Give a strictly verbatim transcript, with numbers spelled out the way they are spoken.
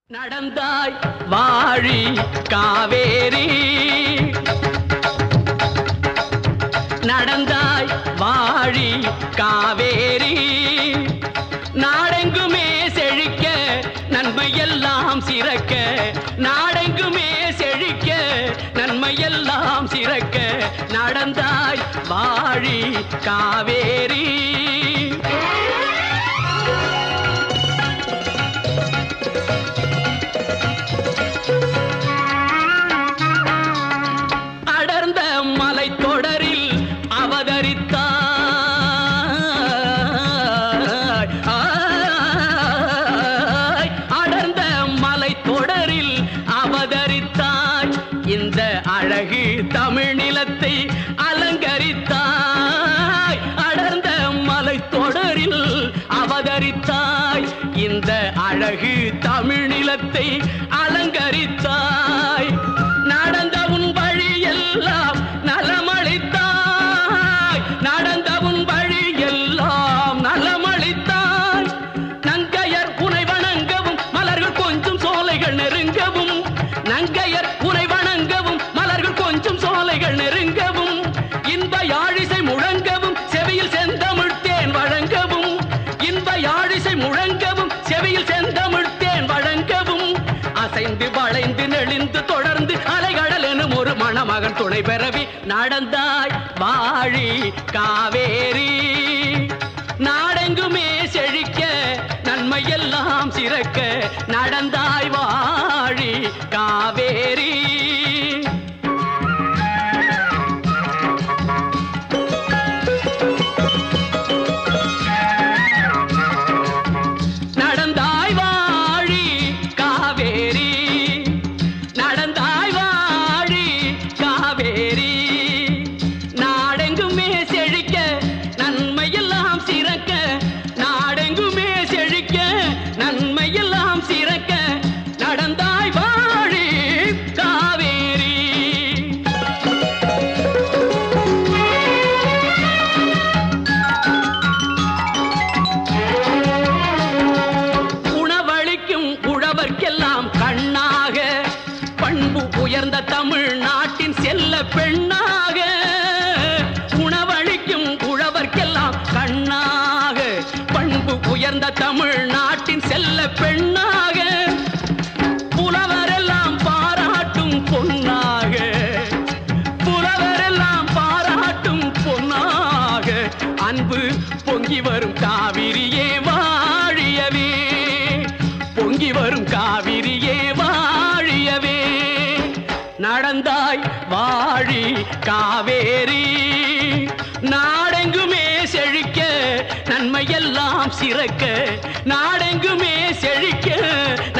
நடந்தாய் வாழி காவேரி நடந்தாய் வாழி காவேரி நாடெங்குமே செழிக்க நன்மையெல்லாம் சிறக்க நாடெங்குமே செழிக்க நன்மையெல்லாம் சிறக்க நடந்தாய் வாழி காவேரி இந்த அழகு தமிழ் நிலத்தை அலங்கரித்தாய் அடர்ந்த மலை தொடரில் அவதரித்தாய் இந்த அழகு தமிழ் நிலத்தை அலங்கரித்தாய் நடந்த உன் வழி எல்லாம் நலமளித்தாய் நடந்த உன் வழி எல்லாம் நலமளித்தாய் நங்கையர் உனை வணங்கவும் மலர்கள் கொஞ்சம் சோலைகள் நெருங்கவும் நங்கையர் உனை வணங்கவும் மலர்கள் கொஞ்சம் சோலைகள் நெருங்கவும் இன்ப யாழிசை முழங்கவும் செவியில் செந்தமிழ் தேன் வழங்கவும் இன்ப யாழிசை முழங்கவும் செவியில் செந்தமிழ் தேன் வழங்கவும் அசைந்து வளைந்து நெளிந்து தொடர்ந்து அலைகடல் எனும் ஒரு மணமகன் துணை பெறவி நடந்தாய் வாழி காவேரி நாடெங்குமே செழிக்க நன்மையெல்லாம் சிறக்க நடந்தாய் வாழி காவேரி நடந்தாய் வாழி காவேரி நடந்தாய் வாழி காவேரி நாடெங்குமே செழிக்க நன்மையெல்லாம் சிறக்க நாடெங்குமே செழிக்க நன்மையெல்லாம் சிறக்க நடந்தாய் வாழி காவேரி உணவளிக்கும் உழவர்க்கெல்லாம் கண்ணாக பண்பு உயர்ந்த தமிழ்நாட்டின் செல்ல பெண்ணாக உணவளிக்கும் உழவர்க்கெல்லாம் கண்ணாக பண்பு உயர்ந்த தமிழ்நாட்டின் செல்ல பெண்ணாக புலவரெல்லாம் பாராட்டும் பொன்னாக புலவரெல்லாம் பாராட்டும் பொன்னாக அன்பு பொங்கி வரும் காவிரியே வாழியவே பொங்கி வரும் காவிரியே வாழியவே நடந்தாய் வாழி காவேரி நாடெங்குமே செழிக்க நன்மையெல்லாம் சிறக்க நாடெங்குமே செழிக்க